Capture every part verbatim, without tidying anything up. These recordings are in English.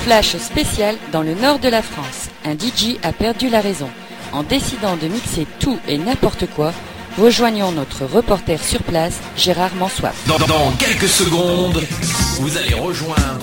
Flash spécial dans le nord de la France. Un D J a perdu la raison. En décidant de mixer tout et n'importe quoi, rejoignons notre reporter sur place, Gérard Mansoif. Dans, dans quelques secondes, vous allez rejoindre...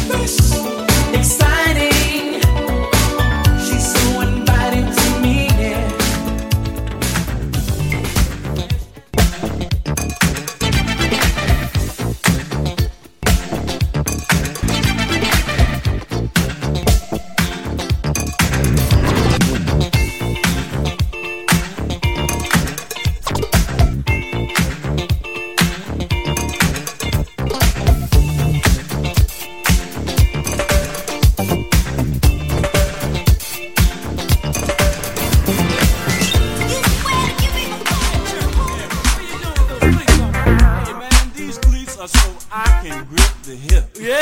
Exciting, she's so inviting to me. I can grip the hip. Yeah!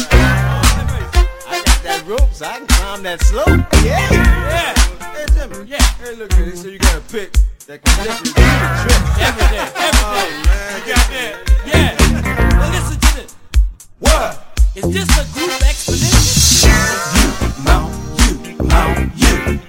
I got that rope so I can climb that slope. Yeah! Yeah! Hey, Jimmy. Yeah. Hey, look at it. So you gotta pick that can definitely do the trick. Every day. Every day. Oh, man. You got that. Yeah. Well, listen to this. What? Is this a group expedition? You, mount, you, mount, you.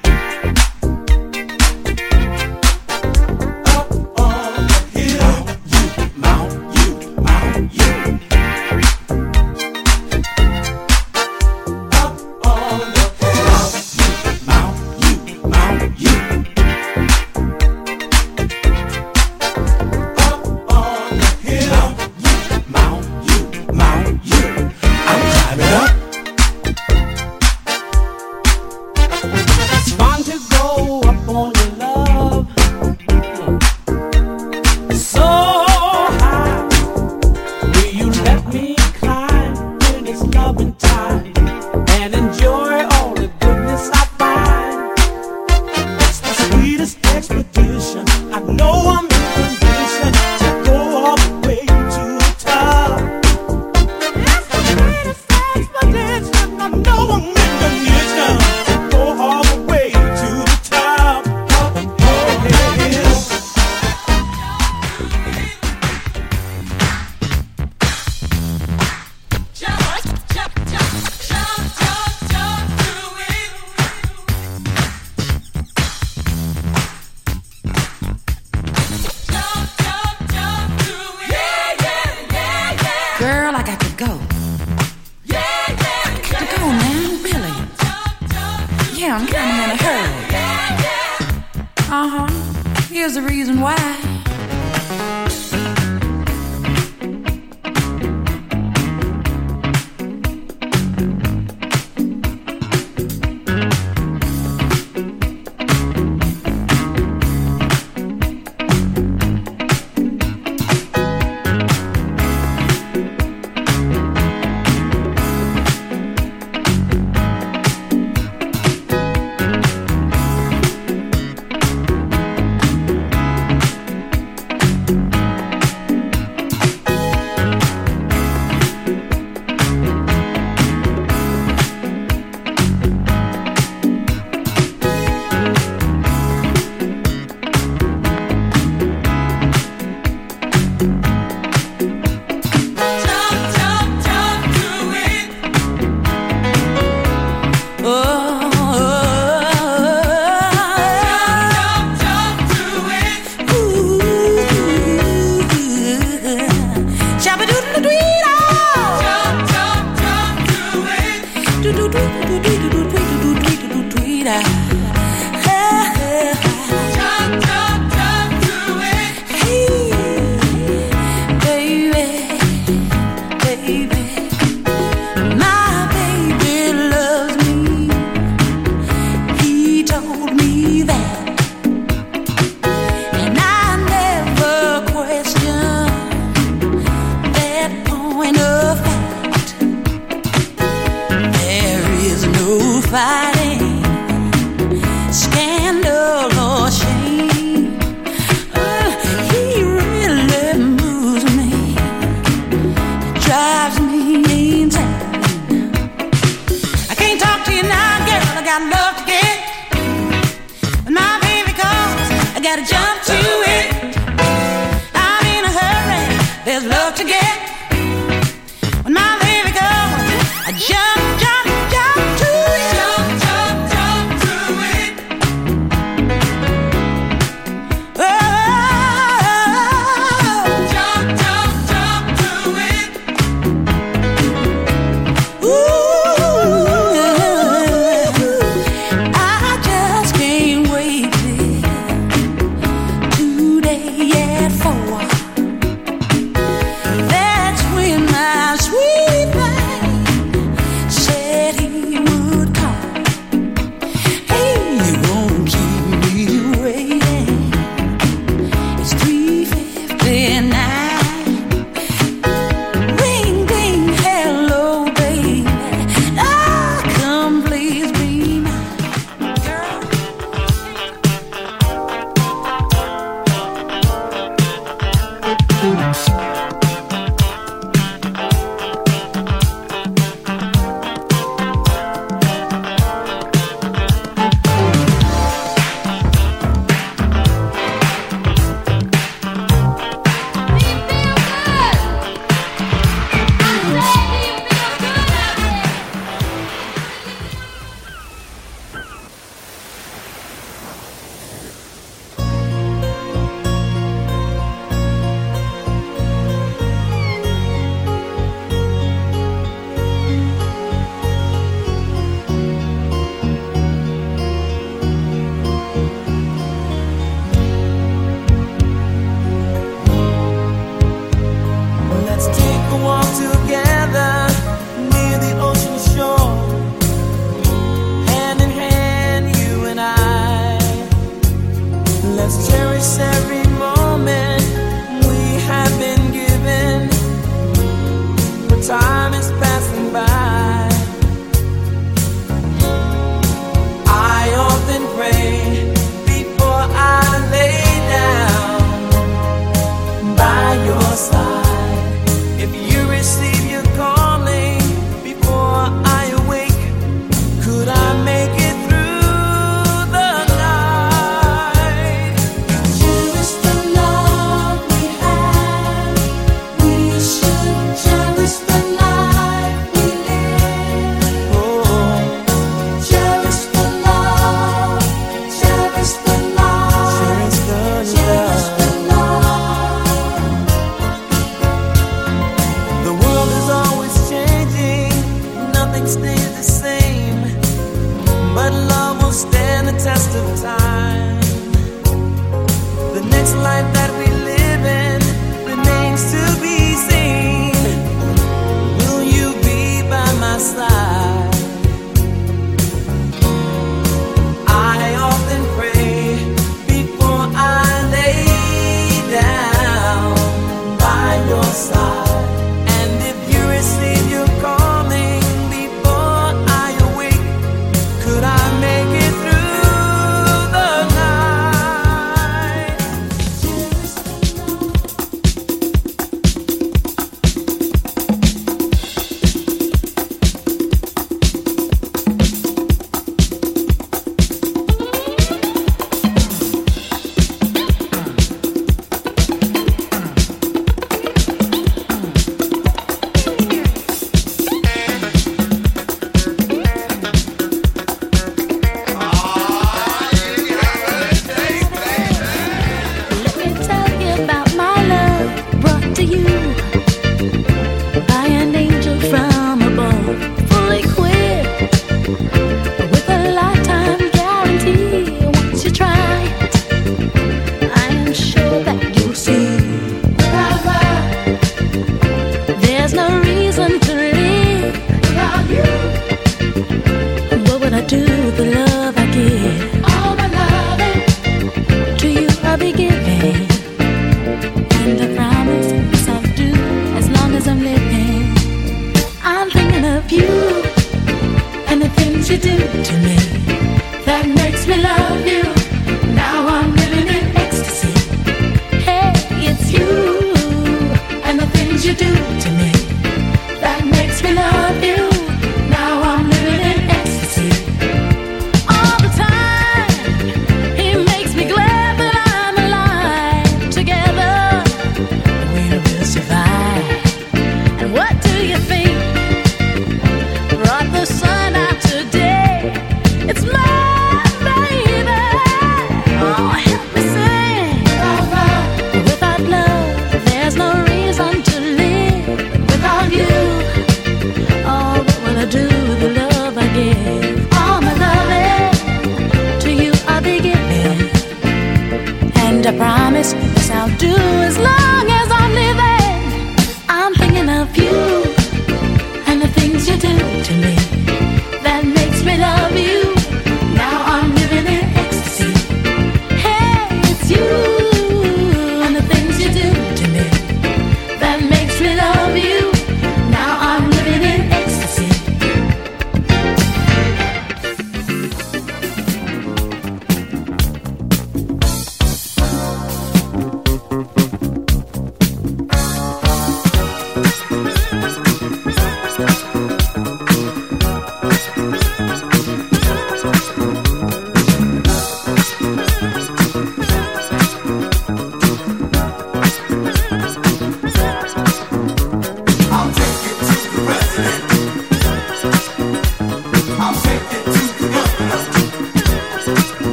you do to me that makes me love you. Now I'm living in ecstasy. All the time, he makes me glad that I'm alive. Together, we will survive. And what do you think brought the sun out today? It's my baby. Oh, help me sing. Without love, there's no reason to live. Without you, oh, what will I do with the love I give? All my loving to you I'll be giving, and I promise this I'll do as long as I'm living. I'm thinking of you and the things you do to me that makes me love you. Now I'm living in ecstasy. Hey, it's you and the things you do to me that makes me love you. Now I'm living in ecstasy.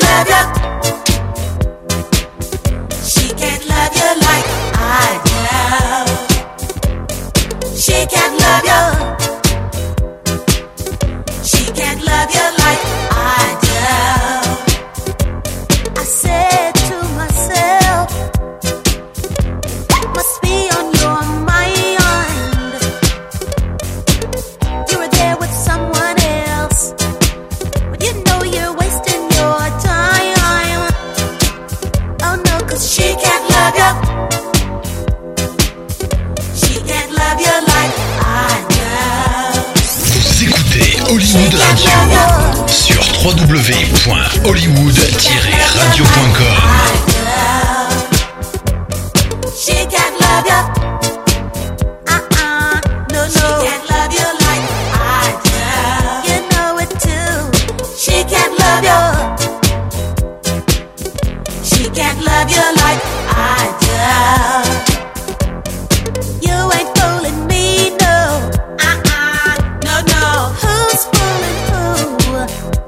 love you. She can't love you like I do. She can't love you. She can't love you like I do. I said to myself, must be on your mind. You were there with someone else, but you know you're wasting your time. Oh no, cause she can't love you. She can't love you like I do. Vous écoutez Hollywood Radio sur w w w point hollywood tiret radio point com. She can't love you. Uh-uh, no, no. She can't love you like I do. You know it too. She can't love you. She can't love you like I do. You ain't fooling me, no. Uh-uh, no, no. Who's fooling who?